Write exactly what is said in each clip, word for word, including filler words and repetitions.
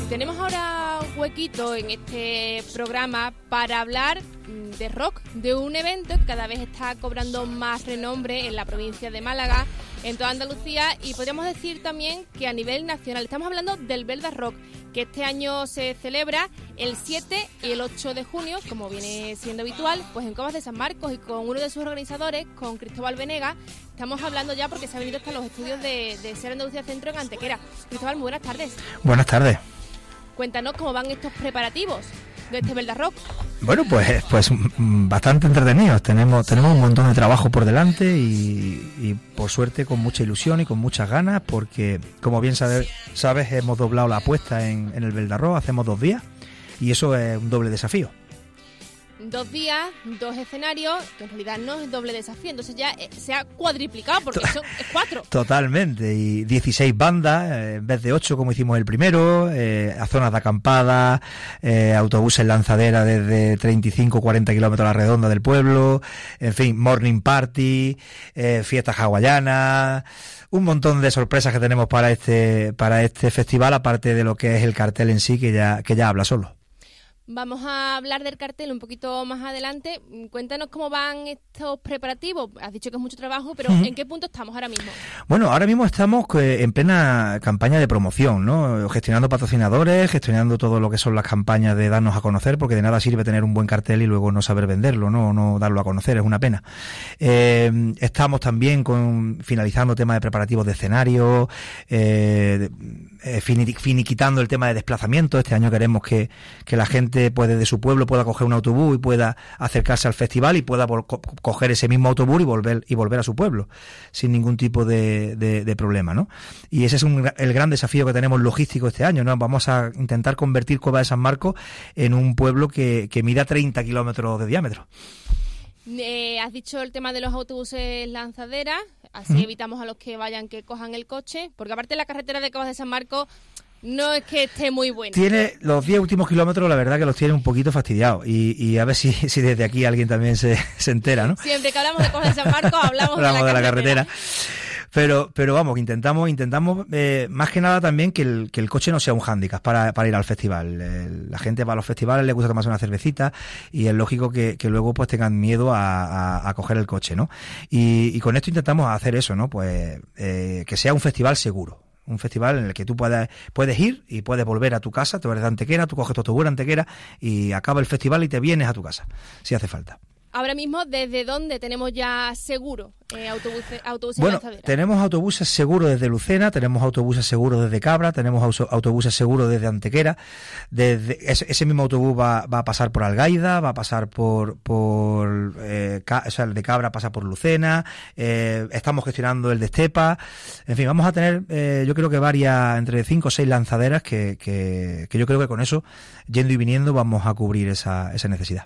Tenemos ahora un huequito en este programa para hablar de rock, de un evento que cada vez está cobrando más renombre en la provincia de Málaga, en toda Andalucía, y podríamos decir también que a nivel nacional. Estamos hablando del Belda Rock, que este año se celebra el siete y el ocho de junio, como viene siendo habitual, pues en Cobas de San Marcos, y con uno de sus organizadores, con Cristóbal Venega. Estamos hablando ya porque se ha venido hasta los estudios de, de Ser Andalucía Centro en Antequera. Cristóbal, muy buenas tardes. Buenas tardes. Cuéntanos cómo van estos preparativos de este Belda Rock. Bueno, pues pues bastante entretenidos. Tenemos tenemos un montón de trabajo por delante y, y por suerte con mucha ilusión y con muchas ganas, porque como bien sabes, sabes hemos doblado la apuesta en, en el Belda Rock, hacemos dos días y eso es un doble desafío. Dos días, dos escenarios, que en realidad no es doble desafío, entonces ya eh, se ha cuadriplicado porque son es cuatro. Totalmente, y dieciséis bandas, eh, en vez de ocho como hicimos el primero, eh, a zonas de acampada, eh, autobuses lanzadera desde treinta y cinco a cuarenta kilómetros a la redonda del pueblo, en fin, morning party, eh, fiestas hawaianas, un montón de sorpresas que tenemos para este para este festival, aparte de lo que es el cartel en sí, que ya que ya habla solo. Vamos a hablar del cartel un poquito más adelante. Cuéntanos cómo van estos preparativos. Has dicho que es mucho trabajo, pero uh-huh. ¿en qué punto estamos ahora mismo? Bueno, ahora mismo estamos en plena campaña de promoción, ¿no? Gestionando patrocinadores, gestionando todo lo que son las campañas de darnos a conocer, porque de nada sirve tener un buen cartel y luego no saber venderlo, ¿no? No darlo a conocer, es una pena. Eh, estamos también con finalizando temas de preparativos de escenario, eh, eh, finiquitando el tema de desplazamiento. Este año queremos que, que la gente puede de su pueblo pueda coger un autobús y pueda acercarse al festival y pueda vol- co- coger ese mismo autobús y volver y volver a su pueblo sin ningún tipo de, de, de problema, ¿no? Y ese es un, el gran desafío que tenemos logístico este año, ¿no? Vamos a intentar convertir Cobas de San Marcos en un pueblo que, que mida treinta kilómetros de diámetro. Eh, has dicho el tema de los autobuses lanzaderas, así ¿Mm? evitamos a los que vayan que cojan el coche, porque aparte la carretera de Cobas de San Marcos no es que esté muy buena. Tiene los diez últimos kilómetros, la verdad que los tiene un poquito fastidiados. Y, y a ver si, si desde aquí alguien también se, se entera, ¿no? Siempre que hablamos de Cobas de San Marcos hablamos, hablamos de la de la carretera. carretera. Pero, pero vamos, intentamos, intentamos eh, más que nada también que el, que el coche no sea un hándicap para, para ir al festival. El, la gente va a los festivales, le gusta tomarse una cervecita y es lógico que, que luego pues tengan miedo a, a, a coger el coche, ¿no? Y, y con esto intentamos hacer eso, ¿no? Pues eh, que sea un festival seguro. Un festival en el que tú puedes, puedes ir y puedes volver a tu casa, tú eres de Antequera, tú coges tu autobús de Antequera y acaba el festival y te vienes a tu casa, si hace falta. Ahora mismo, ¿desde dónde tenemos ya seguro eh, autobuses, autobuses bueno, lanzaderas? Tenemos autobuses seguros desde Lucena, tenemos autobuses seguros desde Cabra, tenemos autobuses seguros desde Antequera. Desde, ese, ese mismo autobús va, va a pasar por Algaida, va a pasar por... por eh, ca, o sea, el de Cabra pasa por Lucena, eh, estamos gestionando el de Estepa. En fin, vamos a tener, eh, yo creo que varias, entre cinco o seis lanzaderas que, que, que yo creo que con eso, yendo y viniendo, vamos a cubrir esa, esa necesidad.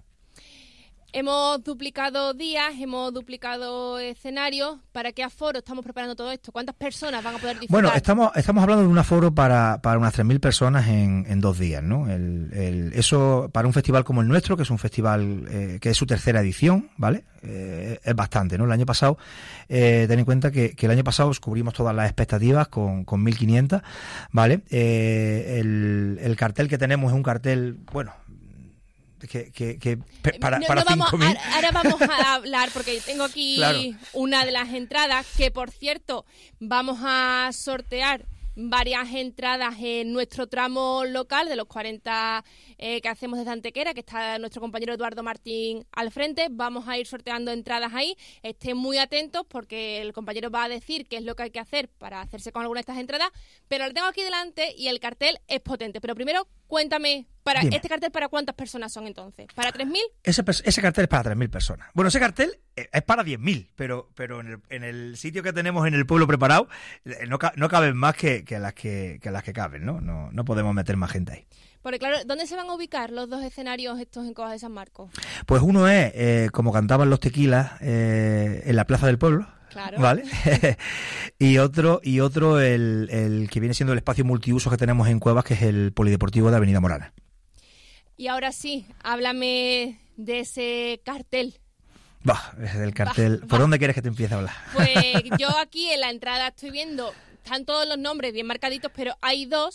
Hemos duplicado días, hemos duplicado escenarios. ¿Para qué aforo estamos preparando todo esto? ¿Cuántas personas van a poder disfrutar? Bueno, estamos estamos hablando de un aforo para, para unas tres mil personas en, en dos días, ¿no? El, el, eso para un festival como el nuestro, que es un festival eh, que es su tercera edición, ¿vale? Eh, es bastante, ¿no? El año pasado, eh, ten en cuenta que, que el año pasado cubrimos todas las expectativas con, con mil quinientas, ¿vale? Eh, el, el cartel que tenemos es un cartel, bueno... Que, que, que para, no, para no vamos, cinco mil. Ahora vamos a hablar porque tengo aquí claro. una de las entradas que, por cierto, vamos a sortear varias entradas en nuestro tramo local de los cuarenta eh, que hacemos desde Antequera, que está nuestro compañero Eduardo Martín al frente. Vamos a ir sorteando entradas ahí. Estén muy atentos porque el compañero va a decir qué es lo que hay que hacer para hacerse con alguna de estas entradas, pero lo tengo aquí delante y el cartel es potente. Pero primero, cuéntame, para Dime. ¿este cartel para cuántas personas son entonces? ¿Para tres mil? Ese, ese cartel es para tres mil personas. Bueno, ese cartel es para diez mil, pero, pero en, el, en el sitio que tenemos en el pueblo preparado no, no caben más que, que, las que, que las que caben, ¿no? ¿no? No podemos meter más gente ahí. Porque claro, ¿dónde se van a ubicar los dos escenarios estos en Cobas de San Marcos? Pues uno es, eh, como cantaban los Tequilas, eh, en la Plaza del Pueblo. Claro. ¿Vale? y otro, y otro el, el que viene siendo el espacio multiuso que tenemos en Cuevas, que es el Polideportivo de Avenida Morana. Y ahora sí, háblame de ese cartel. Bah, es el cartel. Bah, ¿Por bah. dónde quieres que te empiece a hablar? Pues yo aquí en la entrada estoy viendo, están todos los nombres bien marcaditos, pero hay dos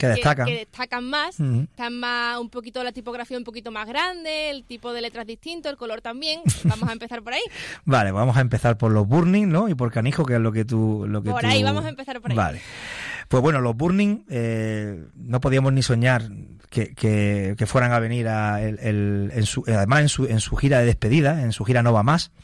que destacan, que, que destacan más, uh-huh. están más, un poquito la tipografía un poquito más grande, el tipo de letras distinto, el color también. Vamos a empezar por ahí. Vale, vamos a empezar por los Burning, ¿no? Y por Canijo, que es lo que tú... Lo que por tú... ahí, vamos a empezar por ahí. Vale. Pues bueno, los Burning eh, no podíamos ni soñar que, que, que fueran a venir a el, el, en su, además en su, en su gira de despedida, en su gira No Va Más,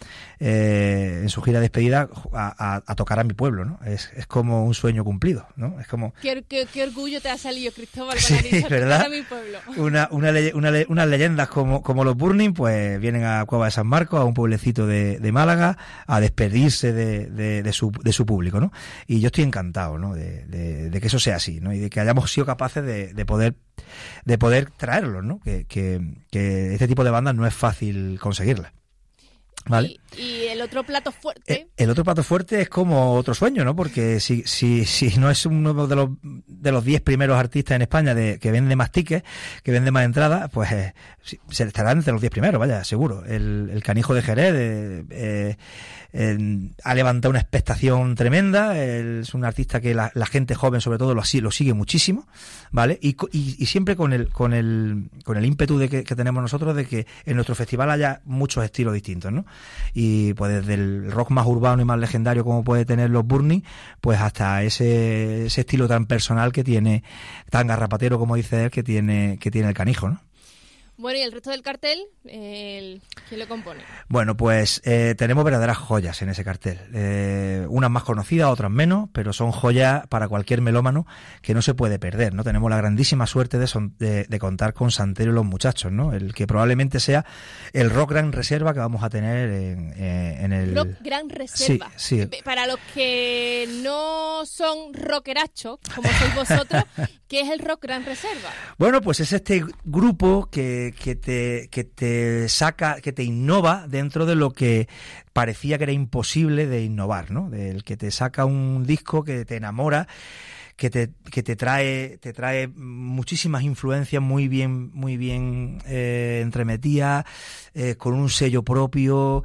eh, en su gira de despedida a, a, a tocar a mi pueblo, ¿no? Es, es como un sueño cumplido, ¿no? Es como... Qué, qué, qué orgullo te ha salido, Cristóbal, sí, dicho, ¿verdad? A mi pueblo. Una, una, leye, una le, unas leyendas como, como los Burning, pues vienen a Cueva de San Marcos, a un pueblecito de, de Málaga, a despedirse de, de, de, su, de su público, ¿no? Y yo estoy encantado, ¿no? De, de, de que eso sea así, ¿no? Y de que hayamos sido capaces de, de poder de poder traerlos, ¿no? Que, que, que este tipo de bandas no es fácil conseguirlas. ¿Vale? Y, y el otro plato fuerte. El, el otro plato fuerte es como otro sueño, ¿no? Porque si, si, si no es uno de los de los diez primeros artistas en España de, que vende más tickets, que vende más entradas, pues eh, se estarán entre los diez primeros, vaya, seguro. El, el Canijo de Jerez eh, eh, eh, ha levantado una expectación tremenda. Él es un artista que la, la gente joven, sobre todo, lo, lo sigue muchísimo, ¿vale? Y, y, y siempre con el con el con el ímpetu de que, que tenemos nosotros de que en nuestro festival haya muchos estilos distintos, ¿no? Y pues desde el rock más urbano y más legendario como puede tener los Burning, pues hasta ese, ese estilo tan personal que tiene, tan garrapatero como dice él, que tiene, que tiene el Canijo, ¿no? Bueno, ¿y el resto del cartel? El, ¿Quién lo compone? Bueno, pues eh, tenemos verdaderas joyas en ese cartel. Eh, unas más conocidas, otras menos, pero son joyas para cualquier melómano que no se puede perder, ¿no? Tenemos la grandísima suerte de, son, de, de contar con Santero y los Muchachos, ¿no? El que probablemente sea el rock gran reserva que vamos a tener en, eh, en el... Rock gran reserva. Sí, sí. Para los que no son rockerachos, como sois vosotros, ¿qué es el rock gran reserva? Bueno, pues es este grupo que que te que te saca, que te innova dentro de lo que parecía que era imposible de innovar, ¿no? Del que te saca un disco que te enamora, que te que te trae te trae muchísimas influencias muy bien muy bien eh, entremetidas, eh, con un sello propio.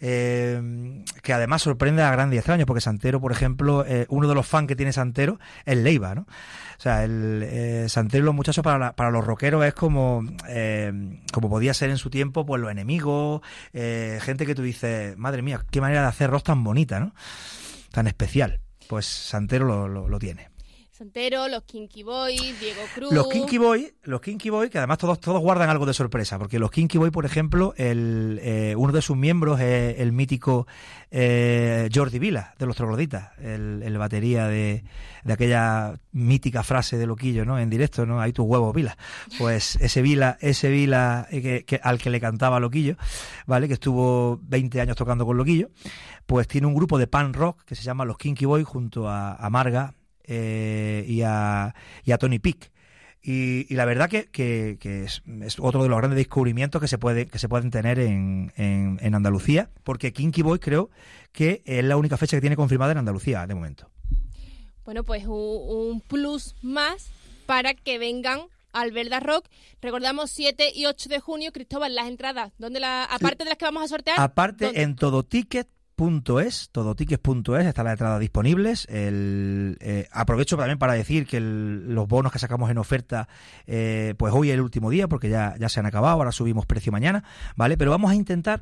Eh, que además sorprende a grandes y extraños, porque Santero, por ejemplo, eh, uno de los fans que tiene Santero es Leiva, ¿no? O sea, el eh, Santero y los Muchachos para, la, para los rockeros es como eh, como podía ser en su tiempo, pues Los Enemigos, eh, gente que tú dices, madre mía, qué manera de hacer rock tan bonita, ¿no? Tan especial. Pues Santero lo, lo, lo tiene. Santero, los Kinky Boys, Diego Cruz. Los Kinky Boys, los Kinky Boys, que además todos todos guardan algo de sorpresa, porque los Kinky Boys, por ejemplo, el eh, uno de sus miembros es el mítico eh, Jordi Vila, de los Trogloditas, el, el batería de, de aquella mítica frase de Loquillo, ¿no? En directo, ¿no? Ahí tus huevos, Vila. Pues ese Vila, ese Vila que, que, al que le cantaba Loquillo, ¿vale? Que estuvo veinte años tocando con Loquillo, pues tiene un grupo de punk rock que se llama los Kinky Boys junto a, a Marga, Eh, y, a, y a Tony Peak. Y, y la verdad que, que, que es, es otro de los grandes descubrimientos que se puede que se pueden tener en, en, en Andalucía, porque Kinky Boy creo que es la única fecha que tiene confirmada en Andalucía de momento. Bueno, pues un, un plus más para que vengan al Verda Rock. Recordamos siete y ocho de junio, Cristóbal, las entradas, ¿dónde la, aparte de las que vamos a sortear? Aparte, ¿dónde? en todo ticket Punto es, todotickets punto es, están las entradas disponibles. El, eh, aprovecho también para decir que el, los bonos que sacamos en oferta, eh, pues hoy es el último día porque ya, ya se han acabado, ahora subimos precio mañana, ¿vale? Pero vamos a intentar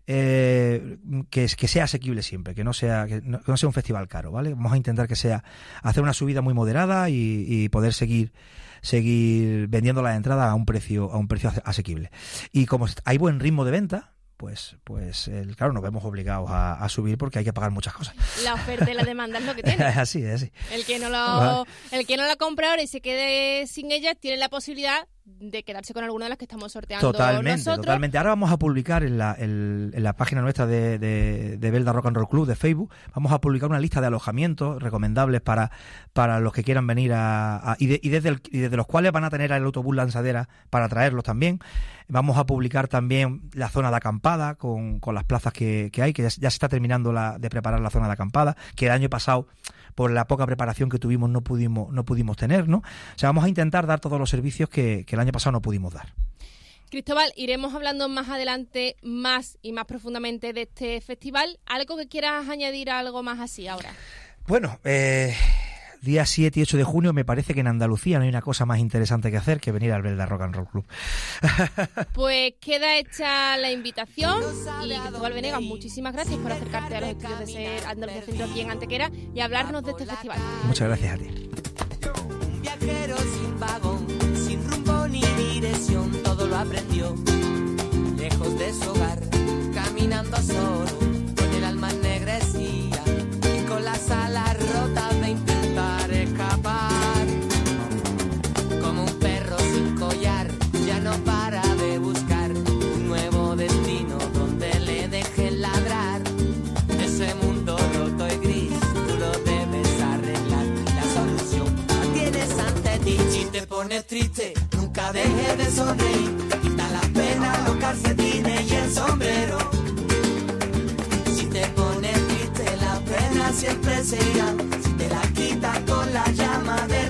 eh, que, que sea asequible siempre, que no sea que no, que no sea un festival caro, ¿vale? Vamos a intentar que sea hacer una subida muy moderada y, y poder seguir seguir vendiendo las entradas a un precio a un precio asequible. Y como hay buen ritmo de venta, pues pues el, claro, nos vemos obligados a, a subir porque hay que pagar muchas cosas. La oferta y la demanda es lo que tiene. Es así, es así. El que no lo, el que no la compra ahora y se quede sin ella tiene la posibilidad de quedarse con alguna de las que estamos sorteando totalmente, nosotros. Totalmente. Ahora vamos a publicar en la, en, en la página nuestra de, de, de Belda Rock and Roll Club de Facebook, vamos a publicar una lista de alojamientos recomendables para, para los que quieran venir a, a y, de, y, desde el, y desde los cuales van a tener el autobús lanzadera para traerlos también. Vamos a publicar también la zona de acampada con, con las plazas que, que hay, que ya, ya se está terminando la, de preparar la zona de acampada, que el año pasado, por la poca preparación que tuvimos, no pudimos no pudimos tener, ¿no? O sea, vamos a intentar dar todos los servicios que, que el año pasado no pudimos dar. Cristóbal, iremos hablando más adelante, más y más profundamente de este festival. ¿Algo que quieras añadir, algo más así ahora? Bueno, eh... día siete y ocho de junio, me parece que en Andalucía no hay una cosa más interesante que hacer que venir al Belda Rock and Roll Club. Pues queda hecha la invitación y Cristóbal Venegas, muchísimas gracias por acercarte a los estudios de Ser Andalucía Centro aquí en Antequera y hablarnos de este festival. Muchas gracias a ti. Un viajero sin vagón, sin rumbo ni dirección, todo lo aprendió lejos de su hogar, caminando solo, con el alma ennegrecida y con las alas rotas de intentar escapar. Como un perro sin collar, ya no para de buscar un nuevo destino donde le dejen ladrar. Ese mundo roto y gris, tú lo debes arreglar. La solución la tienes ante ti. Si te pones triste, nunca dejes de sonreír. Quita las penas, los calcetines y el sombrero. Si te pones triste, las penas siempre se irán. Si te las quitas con la llama de